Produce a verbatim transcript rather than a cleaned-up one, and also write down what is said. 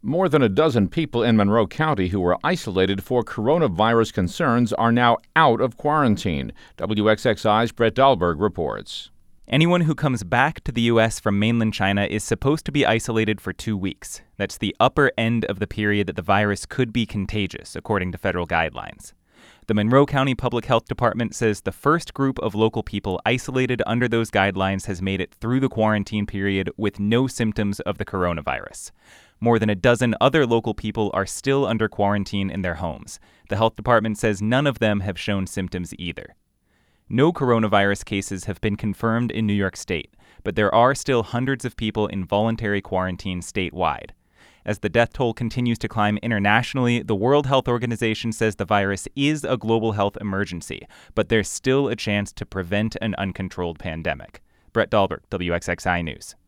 More than a dozen people in Monroe County who were isolated for coronavirus concerns are now out of quarantine. W X X I's Brett Dahlberg reports. Anyone who comes back to the U S from mainland China is supposed to be isolated for two weeks. That's the upper end of the period that the virus could be contagious, according to federal guidelines. The Monroe County Public Health Department says the first group of local people isolated under those guidelines has made it through the quarantine period with no symptoms of the coronavirus. More than a dozen other local people are still under quarantine in their homes. The health department says none of them have shown symptoms either. No coronavirus cases have been confirmed in New York State, but there are still hundreds of people in voluntary quarantine statewide. As the death toll continues to climb internationally, the World Health Organization says the virus is a global health emergency, but there's still a chance to prevent an uncontrolled pandemic. Brett Dahlberg, W X X I News.